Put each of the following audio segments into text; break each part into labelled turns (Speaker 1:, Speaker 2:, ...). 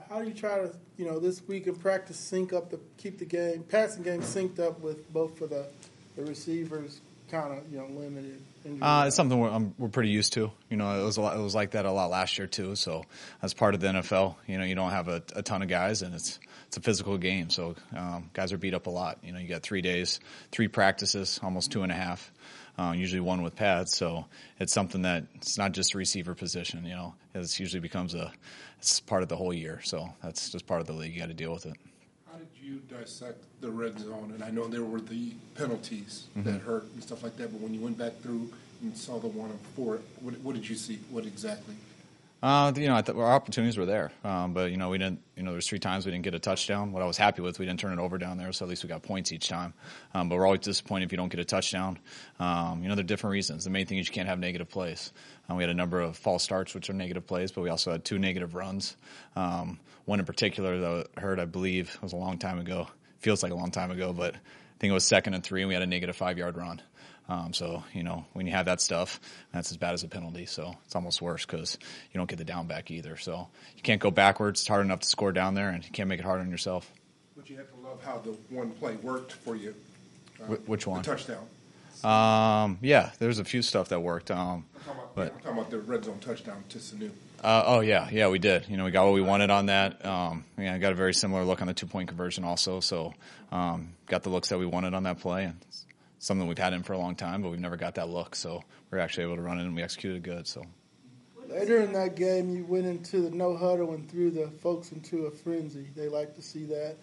Speaker 1: how do you try to, this week in practice keep the passing game synced up with both for the receivers kind of, limited?
Speaker 2: It's something we're pretty used to. It was like that a lot last year too. So as part of the NFL, you don't have a ton of guys, and it's a physical game. So guys are beat up a lot. You got 3 days, 3 practices, almost 2.5. Usually one with pads. So it's something that it's not just a receiver position. It usually becomes it's part of the whole year. So that's just part of the league. You got to deal with it.
Speaker 3: How did you dissect the red zone? And I know there were the penalties that hurt and stuff like that, but when you went back through and saw the one before, what did you see? What exactly?
Speaker 2: I thought our opportunities were there, but we didn't. There's 3 times we didn't get a touchdown. What I was happy with, we didn't turn it over down there, so at least we got points each time. But we're always disappointed if you don't get a touchdown. There are different reasons. The main thing is you can't have negative plays. We had a number of false starts, which are negative plays, but we also had 2 negative runs. One in particular that I heard, I believe, was a long time ago. Feels like a long time ago, but I think it was 2nd and 3, and we had a negative 5-yard run. So, when you have that stuff, that's as bad as a penalty. So it's almost worse because you don't get the down back either. So you can't go backwards. It's hard enough to score down there, and you can't make it hard on yourself.
Speaker 3: But you have to love how the one play worked for you.
Speaker 2: Which one?
Speaker 3: The touchdown.
Speaker 2: Yeah, there's a few stuff that worked.
Speaker 3: I'm talking about the red zone touchdown to Sanu.
Speaker 2: Yeah, we did. We got what we wanted on that. I got a very similar look on the 2-point conversion also. So got the looks that we wanted on that play, and something we've had in for a long time, but we've never got that look. So we're actually able to run it, and we executed good. So
Speaker 1: later in that game, you went into the no huddle and threw the folks into a frenzy. They like to see that.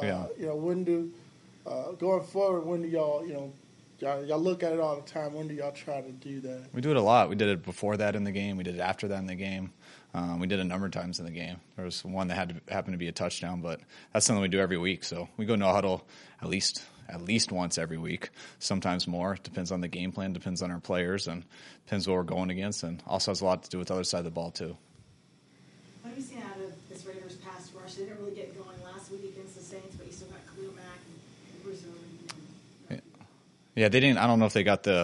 Speaker 1: Going forward, when do y'all look at it all the time? When do y'all try to do that?
Speaker 2: We do it a lot. We did it before that in the game. We did it after that in the game. We did it a number of times in the game. There was one that happened to be a touchdown, but that's something we do every week. So we go no huddle at least once every week, sometimes more. It depends on the game plan, depends on our players, and depends what we're going against, and also has a lot to do with the other side of the ball too.
Speaker 4: What have you seen out of this Raiders pass rush? They didn't really get going last week against the Saints, but you still got Khalil Mack and Bruce Irvin.
Speaker 2: Yeah, they didn't. I don't know if they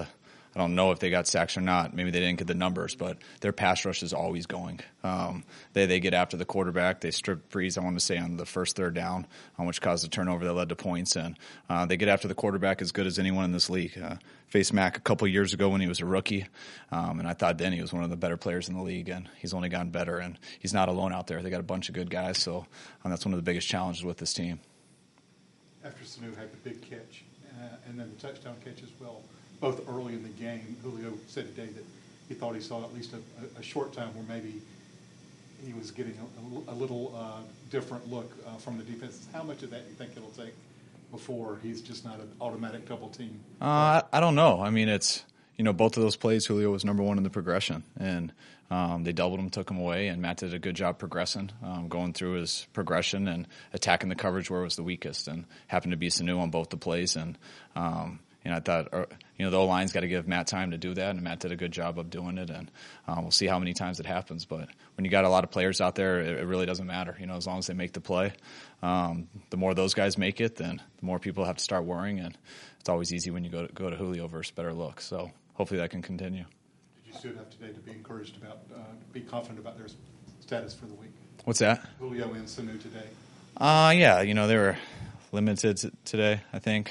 Speaker 2: got sacks or not. Maybe they didn't get the numbers, but their pass rush is always going. They get after the quarterback. They strip Breeze, I want to say, on the first 3rd down, which caused a turnover that led to points. And they get after the quarterback as good as anyone in this league. Faced Mack a couple years ago when he was a rookie, and I thought then he was one of the better players in the league, and he's only gotten better. And he's not alone out there. They got a bunch of good guys, so that's one of the biggest challenges with this team.
Speaker 5: After Sanu had the big catch and then the touchdown catch as well, both early in the game, Julio said today that he thought he saw at least a short time where maybe he was getting a little different look from the defense. How much of that do you think it'll take before he's just not an automatic double team?
Speaker 2: I don't know. I mean, it's both of those plays, Julio was number 1 in the progression, and they doubled him, took him away, and Matt did a good job progressing, going through his progression and attacking the coverage where it was the weakest, and happened to be Sanu on both the plays. And I thought, the O-line's got to give Matt time to do that, and Matt did a good job of doing it, and we'll see how many times it happens. But when you got a lot of players out there, it really doesn't matter. As long as they make the play, the more those guys make it, then the more people have to start worrying, and it's always easy when you go to Julio versus better look. So hopefully that can continue.
Speaker 5: Did you suit up today to be encouraged about, be confident about their status for the week?
Speaker 2: What's that?
Speaker 5: Julio and Sanu today.
Speaker 2: Yeah, they were limited today, I think.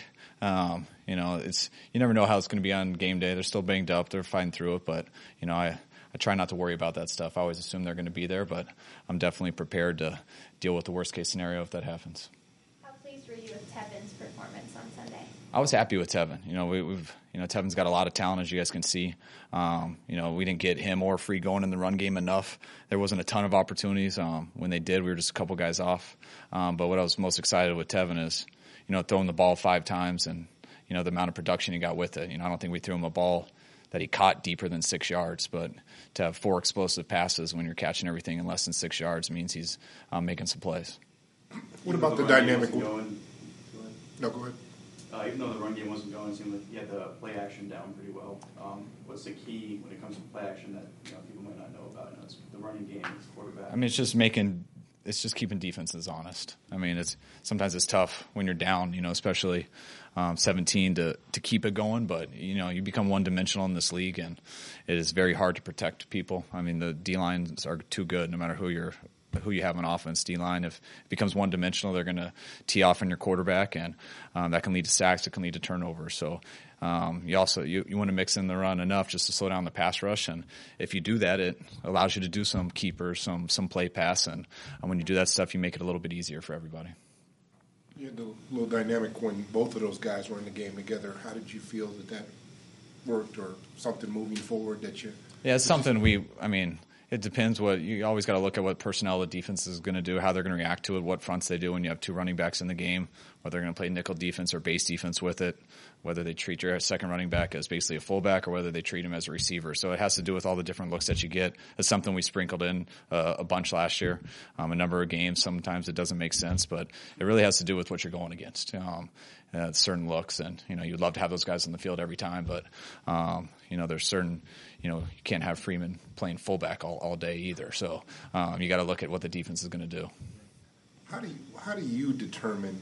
Speaker 2: It's you never know how it's going to be on game day. They're still banged up. They're fighting through it, but I try not to worry about that stuff. I always assume they're going to be there, but I'm definitely prepared to deal with the worst case scenario if that happens.
Speaker 6: How pleased were you with Tevin's performance on Sunday?
Speaker 2: I was happy with Tevin. Tevin's got a lot of talent, as you guys can see. We didn't get him or Free going in the run game enough. There wasn't a ton of opportunities. When they did, we were just a couple guys off. But what I was most excited with Tevin is, throwing the ball 5 times and, the amount of production he got with it. I don't think we threw him a ball that he caught deeper than 6 yards, but to have 4 explosive passes when you're catching everything in less than 6 yards means he's making some plays.
Speaker 3: What about the dynamic? No, go ahead.
Speaker 7: Even though the run game wasn't going, it seemed like you had the play action down pretty well. What's the key when it comes to play action that people might not know about? It's the running game, it's quarterback.
Speaker 2: I mean, it's just keeping defenses honest. I mean, sometimes it's tough when you're down, especially 17 to keep it going. But you become one-dimensional in this league, and it is very hard to protect people. I mean, the D lines are too good, no matter who you're who you have on offense. D-line, if it becomes one-dimensional, they're going to tee off on your quarterback, and that can lead to sacks. It can lead to turnovers. So you want to mix in the run enough just to slow down the pass rush, and if you do that, it allows you to do some keepers, some play pass, and when you do that stuff, you make it a little bit easier for everybody.
Speaker 3: You had the little dynamic when both of those guys were in the game together. How did you feel that worked, or something moving forward that you?
Speaker 2: Yeah, it's something it depends you always got to look at what personnel the defense is going to do, how they're going to react to it, what fronts they do when you have two running backs in the game, whether they're going to play nickel defense or base defense with it, whether they treat your second running back as basically a fullback or whether they treat him as a receiver. So it has to do with all the different looks that you get. It's something we sprinkled in a bunch last year, a number of games. Sometimes it doesn't make sense, but it really has to do with what you're going against. Certain looks, and you'd love to have those guys on the field every time, but there's certain you can't have Freeman playing fullback all day either. So you got to look at what the defense is going to do.
Speaker 3: How do you determine?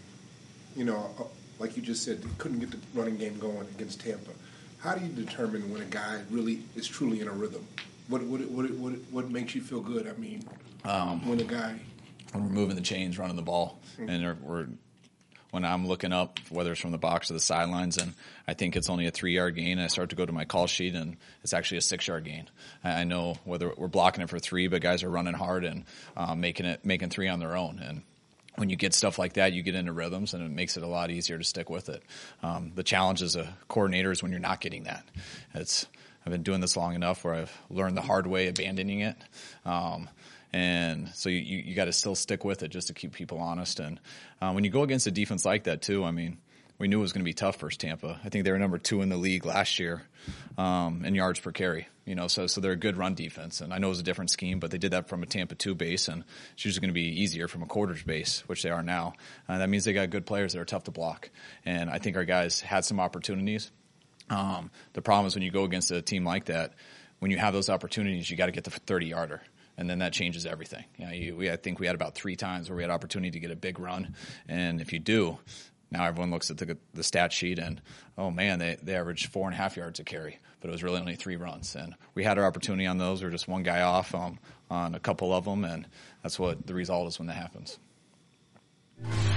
Speaker 3: Like you just said, they couldn't get the running game going against Tampa. How do you determine when a guy really is truly in a rhythm? What makes you feel good? I mean, when we're
Speaker 2: moving the chains, running the ball, and when I'm looking up, whether it's from the box or the sidelines, and I think it's only a 3-yard gain, I start to go to my call sheet, and it's actually a 6-yard gain. I know whether we're blocking it for 3, but guys are running hard and making 3 on their own. And when you get stuff like that, you get into rhythms, and it makes it a lot easier to stick with it. The challenge as a coordinator is when you're not getting that. I've been doing this long enough where I've learned the hard way abandoning it. And so you got to still stick with it just to keep people honest. And when you go against a defense like that too, we knew it was going to be tough versus Tampa. I think they were number 2 in the league last year in yards per carry. So they're a good run defense. And I know it was a different scheme, but they did that from a Tampa 2 base, and it's usually going to be easier from a quarters base, which they are now. That means they got good players that are tough to block. And I think our guys had some opportunities. The problem is when you go against a team like that, when you have those opportunities, you got to get the 30-yarder. And then that changes everything. I think we had about 3 times where we had opportunity to get a big run. And if you do, now everyone looks at the stat sheet and, oh, man, they averaged 4.5 yards a carry. But it was really only 3 runs. And we had our opportunity on those. We were just one guy off on a couple of them. And that's what the result is when that happens.